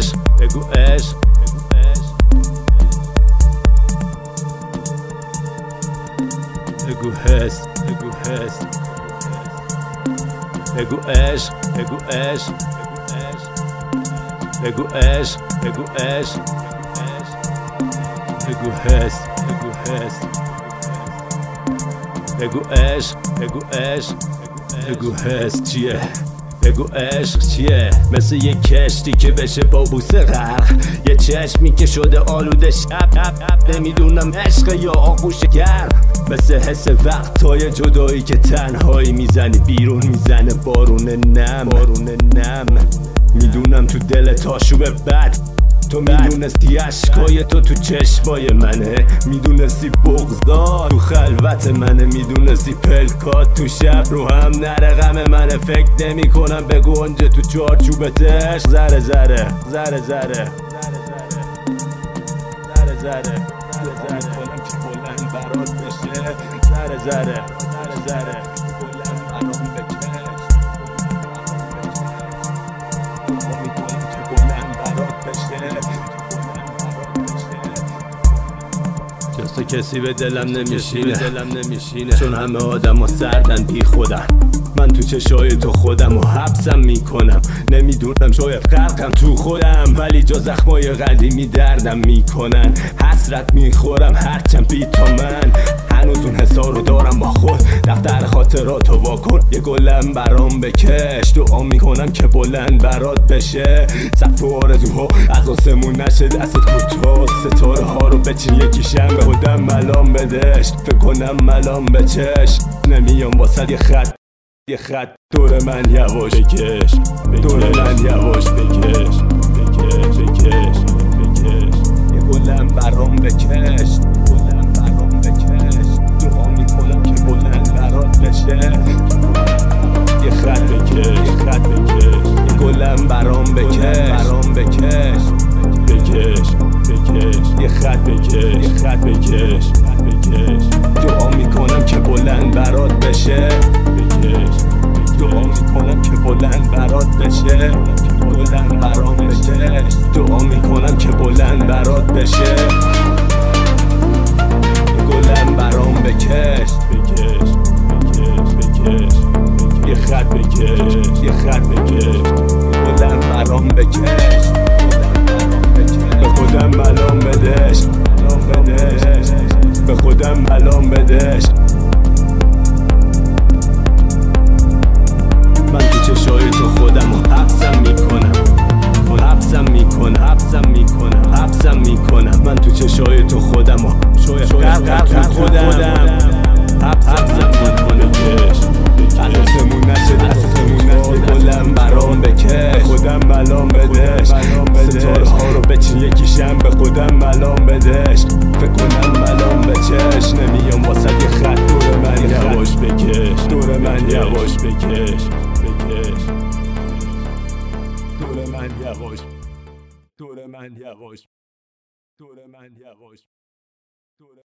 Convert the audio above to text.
عشق، بگو عشق، بگو حس، بگو حس، بگو عشق، بگو عشق، بگو عشق، بگو عشق، بگو حس، بگو حس، بگو عشق، بگو عشق، بگو حس چیه؟ بگو عشق چیه؟ مثل یه کشتی که بشه با بوسه غرق، یه چشمی که شده آلوده شب، نمیدونم عشق یا آغوش گرم. مثل حس وقتای جدایی که تنهایی میزنی بیرون، میزنه بارون نم، بارون نم. میدونم تو دلت آشوب بد، تو میدونستی عشقای تو چشمای منه، میدونستی بغضات تو خلوت منه، میدونستی پلکات تو شب رو هم نره غم منه. فکر نمی کنم به گنجه تو چارچوبتش ذره ذره ذره ذره ذره ذره کنم که بلند برات بشه، ذره ذره ذره ذره بلند برام بکش، میکنم که بلند برات بشه. جز کسی به دلم نمیشینه، چون همه آدم ها سردن بی خودم. من تو چشای تو خودم و حبسم میکنم، نمیدونم شاید غرقم تو خودم، ولی جا زخمای قدیمی دردم میکنن. حسرت میخورم هرچند بی تا من، هنوز اون حسا رو دارم با خود. دفتر خاطراتو واکن، یه گلم برام بکش، دعا میکنم که بلند برات بشه. سقف و آرزوها از آسمون نشه دستت کوتاه، ستاره ها رو بچین یکیشم به خودم ملام بدش. فکر کنم ملام بچش، نمیام واسه یه خط دور من یواش بکش، دور من یواش بکش، بکش بکش بکش. یه گلم برام بکش، گلم برام بکش، دعا میکنم که بلند برات بشه. یه خط بکش، یه خط بکش، یه گلم برام بکش، برام بکش، بکش بکش. یه خط بکش، یه خط بکش، بکش. دعا میکنم که بلند برات بشه، بکش. دعا میکنم که بلند برات بشه، بلند برام بکش. دعا میکنم که بلند برات بشه. یه گلم برام بکش، بکش بکش بکش. یه خط بکش، یه خط بکش، گلم برام بکش. به خودم ملام بدش، ملام بدش، به خودم ملام بدش. من تو چشای تو خودم و حبسم میکنم، حبسم میکنم، حبسم میکنم، حبسم میکنم. من تو چشای تو خودم و غرق تو خودم، حبسم میکنم. از آسمون نشه دستمون نشه، گلم برام بکش، خودم ملام بدش. ستاره ها رو بچین یکیشم به خودم ملام بدش. فکر کنم ملام بچش، نمیام واسه یه خط دور من یواش بکش، دور من یواش بکش، بکش. دور من یواش، دور من یواش، دور من یواش.